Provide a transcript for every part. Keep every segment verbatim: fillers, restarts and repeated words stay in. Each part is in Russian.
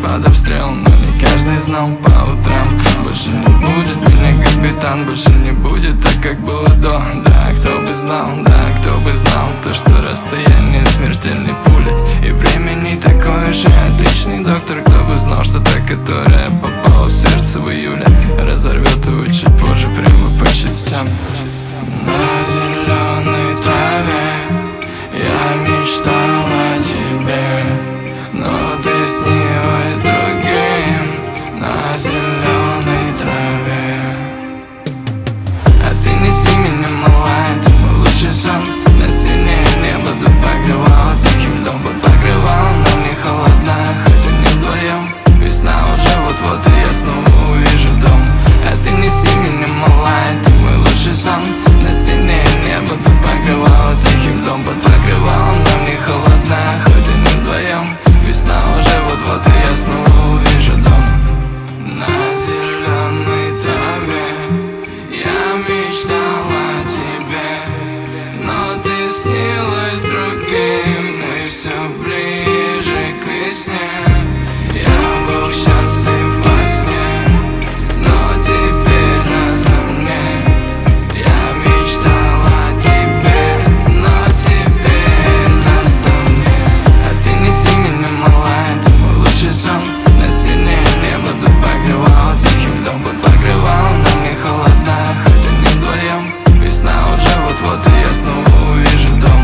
под обстрелом, но не каждый знал по утрам. Больше не будет меня капитан, больше не будет так, как было до. Да, кто бы знал, да, кто бы знал то, что расстояние смертельной пули и времени такое же. Отличный доктор, кто бы знал, что та, которая попала в сердце в июле, разорвет его чуть позже прямо по частям. На зеленой траве я мечтал о тебе, но ты снилась другим. На зеленой траве. А ты неси меня, малая, ты мой лучший сон. На синее небо ты покрывала тихим льдом, под покрывалом нам не холодно, хоть и не вдвоем. Весна уже вот-вот, и я снова увижу дом. А ты неси меня, малая, ты мой лучший сон. На синее небо ты покрывала тихим льдом, под покрывалом нам не холодно, хоть и не вдвоем. Весна уже вот-вот, и я снова увижу дом. На зеленой траве я мечтал о тебе, но ты снилась другим, и все ближе к весне. Я был счастлив во сне, но теперь нас там нет. Я мечтал о тебе, но теперь нас там нет. А ты неси меня, малая, ты мой лучший сон. На синее небо ты покрывала тихим льдом, под покрывалом нам не холодно, хоть и не вдвоем. Весна уже вот-вот, и я снова увижу дом.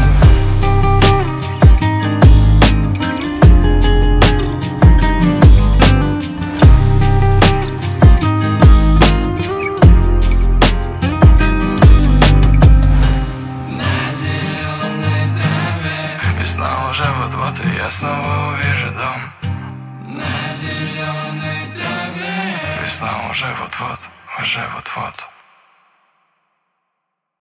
Весна уже вот-вот, и я снова увижу дом. На зеленой траве. Весна уже вот-вот, уже вот-вот.